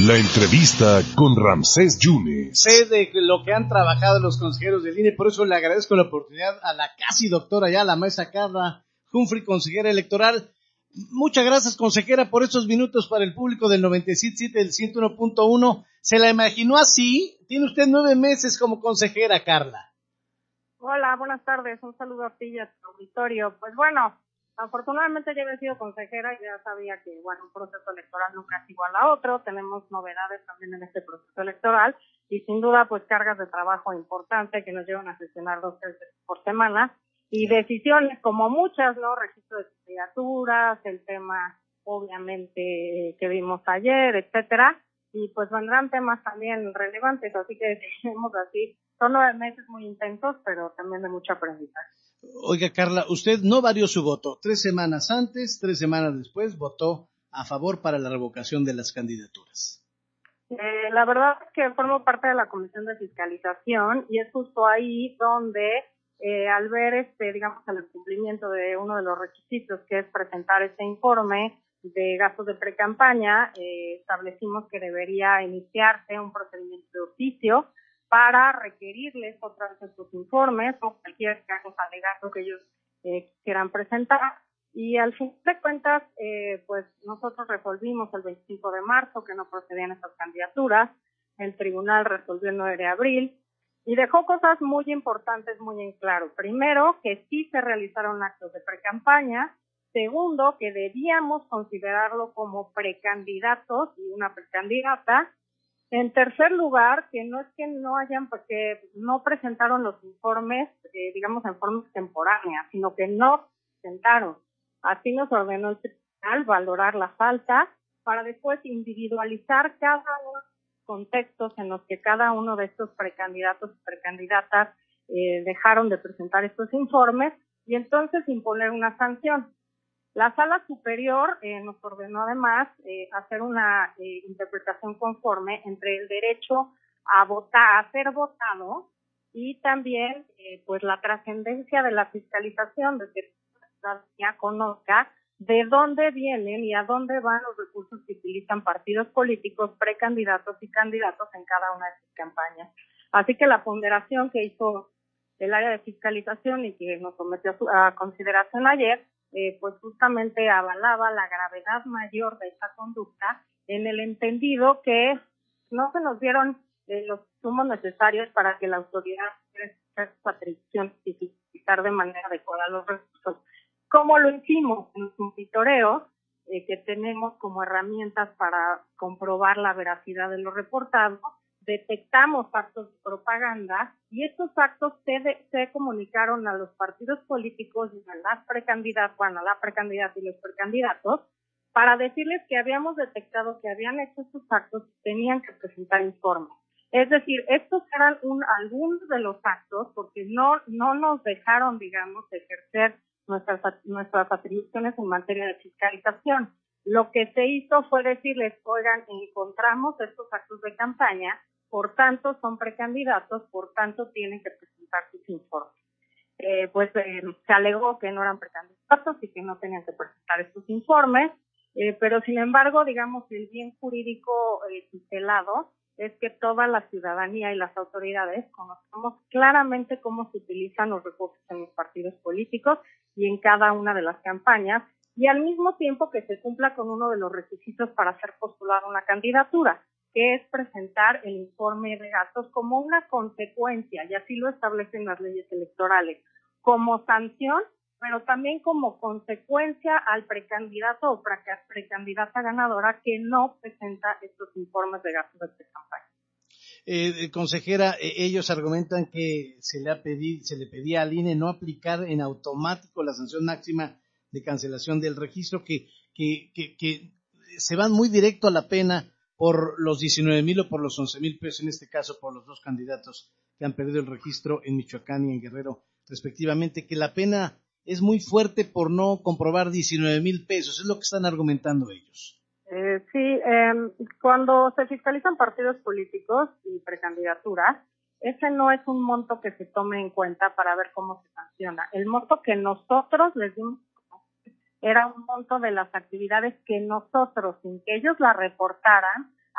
La entrevista con Ramsés Yunes. Sé de lo que han trabajado los consejeros del INE, por eso le agradezco la oportunidad a la casi doctora ya, la maestra Carla Humphrey, consejera electoral. Muchas gracias, consejera, por estos minutos para el público del 97.7, del 101.1. ¿Se la imaginó así? Tiene usted 9 meses como consejera, Carla. Hola, buenas tardes. Un saludo a ti y a tu auditorio. Pues bueno, afortunadamente ya había sido consejera y ya sabía que, bueno, un proceso electoral nunca es igual a otro. Tenemos novedades también en este proceso electoral y sin duda, pues cargas de trabajo importantes que nos llevan a sesionar 2 veces por semana y decisiones como muchas, ¿no? Registro de candidaturas, el tema, obviamente, que vimos ayer, etcétera. Y pues vendrán temas también relevantes, así que seguimos así. Son 9 meses muy intensos, pero también de mucho aprendizaje. Oiga, Carla, usted no varió su voto. 3 semanas antes, 3 semanas después, votó a favor para la revocación de las candidaturas. La verdad es que formo parte de la Comisión de Fiscalización y es justo ahí donde, al ver digamos, el cumplimiento de uno de los requisitos, que es presentar este informe de gastos de precampaña, establecimos que debería iniciarse un procedimiento de oficio para requerirles otra vez estos informes o cualquier caso alegato que ellos quieran presentar. Y al fin de cuentas, pues nosotros resolvimos el 25 de marzo que no procedían estas candidaturas. El tribunal resolvió el 9 de abril y dejó cosas muy importantes muy en claro. Primero, que sí se realizaron actos de precampaña. Segundo, que debíamos considerarlo como precandidatos y una precandidata. En tercer lugar, que no es que no hayan, porque no presentaron los informes, digamos, en forma extemporánea, sino que no presentaron. Así nos ordenó el tribunal valorar la falta para después individualizar cada uno de los contextos en los que cada uno de estos precandidatos y precandidatas dejaron de presentar estos informes y entonces imponer una sanción. La Sala Superior nos ordenó además hacer una interpretación conforme entre el derecho a votar, a ser votado y también pues la trascendencia de la fiscalización, de que la ciudadanía conozca de dónde vienen y a dónde van los recursos que utilizan partidos políticos, precandidatos y candidatos en cada una de sus campañas. Así que la ponderación que hizo el área de fiscalización y que nos sometió a consideración ayer, pues justamente avalaba la gravedad mayor de esta conducta en el entendido que no se nos dieron los insumos necesarios para que la autoridad pudiera su atribución y utilizar de manera adecuada los recursos. ¿Cómo lo hicimos? En un monitoreo que tenemos como herramientas para comprobar la veracidad de los reportados, detectamos actos de propaganda y estos actos se comunicaron a los partidos políticos y a las precandidatas, bueno, a la precandidata y los precandidatos, para decirles que habíamos detectado que habían hecho estos actos y tenían que presentar informes. Es decir, estos eran algunos de los actos porque no nos dejaron, digamos, ejercer nuestras atribuciones en materia de fiscalización. Lo que se hizo fue decirles, oigan, encontramos estos actos de campaña, por tanto son precandidatos, por tanto tienen que presentar sus informes. Se alegó que no eran precandidatos y que no tenían que presentar estos informes, pero sin embargo, digamos, el bien jurídico tutelado es que toda la ciudadanía y las autoridades conozcamos claramente cómo se utilizan los recursos en los partidos políticos y en cada una de las campañas, y al mismo tiempo que se cumpla con uno de los requisitos para ser postulada una candidatura, que es presentar el informe de gastos como una consecuencia, y así lo establecen las leyes electorales, como sanción, pero también como consecuencia al precandidato o precandidata ganadora que no presenta estos informes de gastos de precampaña. Consejera, ellos argumentan que se le pedía al INE no aplicar en automático la sanción máxima de cancelación del registro, que se van muy directo a la pena por los 19,000 o por los 11,000 pesos, en este caso por los 2 candidatos que han perdido el registro en Michoacán y en Guerrero, respectivamente, que la pena es muy fuerte por no comprobar 19,000 pesos, es lo que están argumentando ellos. Cuando se fiscalizan partidos políticos y precandidaturas, ese no es un monto que se tome en cuenta para ver cómo se sanciona. El monto que nosotros les dimos era un monto de las actividades que nosotros, sin que ellos la reportaran,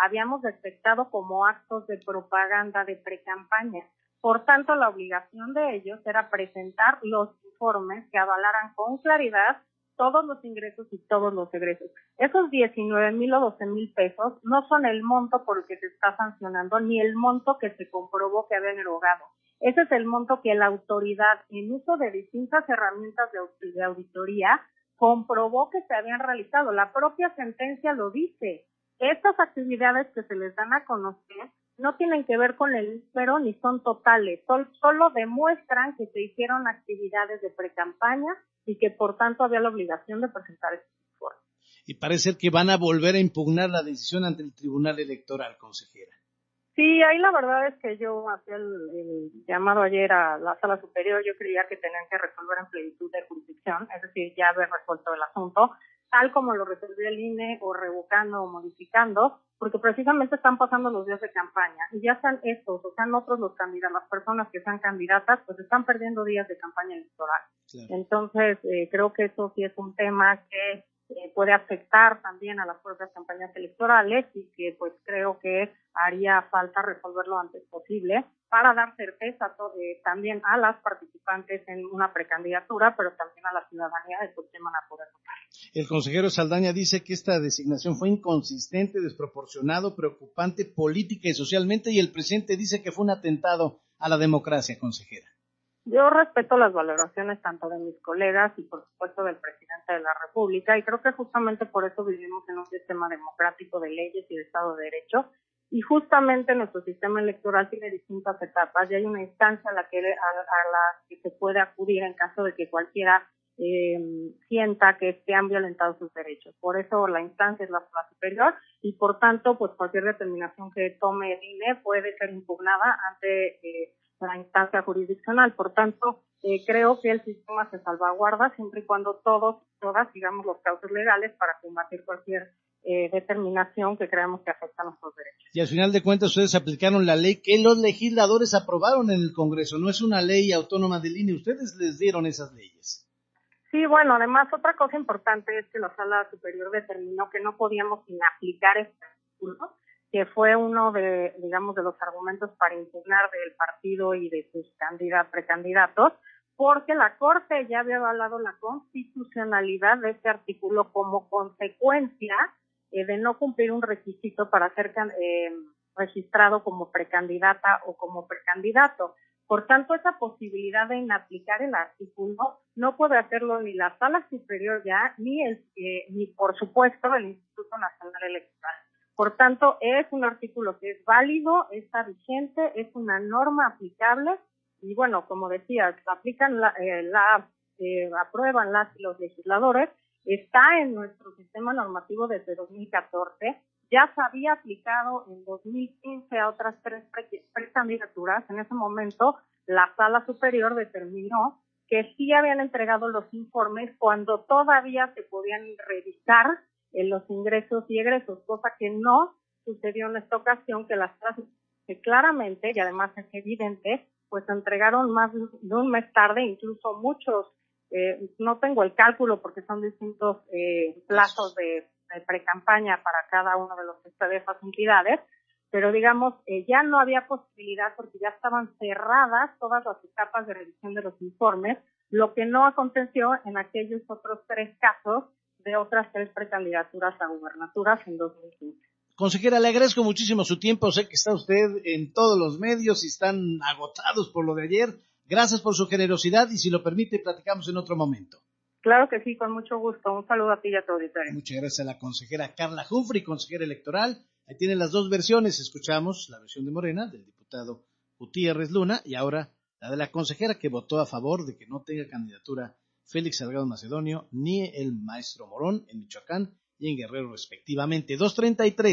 habíamos detectado como actos de propaganda de precampaña. Por tanto, la obligación de ellos era presentar los informes que avalaran con claridad todos los ingresos y todos los egresos. Esos 19,000 o 12,000 pesos no son el monto por el que se está sancionando, ni el monto que se comprobó que habían erogado. Ese es el monto que la autoridad, en uso de distintas herramientas de auditoría, comprobó que se habían realizado. La propia sentencia lo dice. Estas actividades que se les dan a conocer no tienen que ver con el ISPERO ni son totales, solo demuestran que se hicieron actividades de precampaña y que por tanto había la obligación de presentar estos informes. Y parece que van a volver a impugnar la decisión ante el Tribunal Electoral, consejera. Sí, ahí la verdad es que yo hacía el llamado ayer a la Sala Superior, yo creía que tenían que resolver en plenitud de jurisdicción, es decir, ya haber resuelto el asunto, tal como lo resolvió el INE, o revocando o modificando, porque precisamente están pasando los días de campaña, y ya están estos, o sean otros los candidatos, las personas que sean candidatas, pues están perdiendo días de campaña electoral. Claro. Entonces, creo que eso sí es un tema que puede afectar también a las propias campañas electorales y que pues creo que haría falta resolverlo lo antes posible para dar certeza también a las participantes en una precandidatura, pero también a la ciudadanía de que van a poder votar. El consejero Saldaña dice que esta designación fue inconsistente, desproporcionado, preocupante política y socialmente, y el presidente dice que fue un atentado a la democracia, consejera. Yo respeto las valoraciones tanto de mis colegas y por supuesto del presidente de la República, y creo que justamente por eso vivimos en un sistema democrático de leyes y de Estado de Derecho, y justamente nuestro sistema electoral tiene distintas etapas y hay una instancia a la que se puede acudir en caso de que cualquiera sienta que se han violentado sus derechos. Por eso la instancia es la Sala Superior y por tanto pues cualquier determinación que tome el INE puede ser impugnada ante la instancia jurisdiccional. Por tanto, creo que el sistema se salvaguarda siempre y cuando todas sigamos los cauces legales para combatir cualquier determinación que creamos que afecta a nuestros derechos. Y al final de cuentas ustedes aplicaron la ley que los legisladores aprobaron en el Congreso, no es una ley autónoma del INE, ustedes les dieron esas leyes. Sí, bueno, además otra cosa importante es que la Sala Superior determinó que no podíamos sin aplicar este artículo, que fue uno de, digamos, de los argumentos para impugnar del partido y de sus precandidatos, porque la Corte ya había avalado la constitucionalidad de este artículo como consecuencia de no cumplir un requisito para ser registrado como precandidata o como precandidato. Por tanto, esa posibilidad de inaplicar el artículo no puede hacerlo ni la Sala Superior ya, ni por supuesto el Instituto Nacional Electoral. Por tanto, es un artículo que es válido, está vigente, es una norma aplicable y bueno, como decía, aplican aprueban los legisladores, está en nuestro sistema normativo desde 2014, ya se había aplicado en 2015 a otras 3 precandidaturas. En ese momento, la Sala Superior determinó que sí habían entregado los informes cuando todavía se podían revisar los ingresos y egresos, cosa que no sucedió en esta ocasión, que las Salas que claramente, y además es evidente, pues entregaron más de un mes tarde, incluso muchos, no tengo el cálculo porque son distintos plazos de precampaña para cada uno de esas entidades, pero digamos, ya no había posibilidad porque ya estaban cerradas todas las etapas de revisión de los informes, lo que no aconteció en aquellos otros 3 casos de otras 3 precandidaturas a gubernaturas en 2015. Consejera, le agradezco muchísimo su tiempo, sé que está usted en todos los medios y están agotados por lo de ayer. Gracias por su generosidad y si lo permite platicamos en otro momento. Claro que sí, con mucho gusto. Un saludo a ti y a tu auditorio. Muchas gracias a la consejera Carla Humphrey, consejera electoral. Ahí tienen las 2 versiones, escuchamos la versión de Morena, del diputado Gutiérrez Luna, y ahora la de la consejera que votó a favor de que no tenga candidatura Félix Salgado Macedonio ni el maestro Morón en Michoacán y en Guerrero respectivamente. 2:33.